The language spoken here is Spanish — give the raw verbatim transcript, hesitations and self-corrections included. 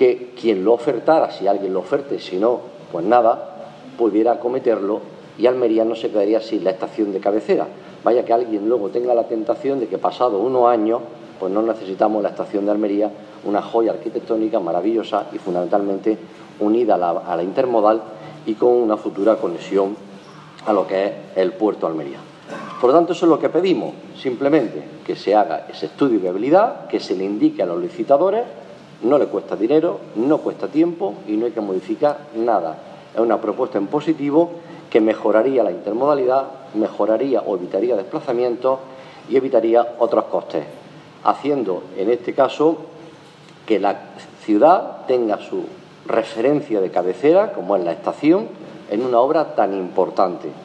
que quien lo ofertara, si alguien lo oferte, si no, pues nada, pudiera acometerlo y Almería no se quedaría sin la estación de cabecera. Vaya que alguien luego tenga la tentación de que pasado unos años, pues no necesitamos la estación de Almería, una joya arquitectónica maravillosa y fundamentalmente unida a la, a la intermodal y con una futura conexión a lo que es el puerto de Almería. Por lo tanto, eso es lo que pedimos, simplemente que se haga ese estudio de viabilidad, que se le indique a los licitadores, no le cuesta dinero, no cuesta tiempo y no hay que modificar nada. Es una propuesta en positivo que mejoraría la intermodalidad, mejoraría o evitaría desplazamientos y evitaría otros costes, haciendo en este caso que la ciudad tenga su referencia de cabecera, como es la estación, en una obra tan importante.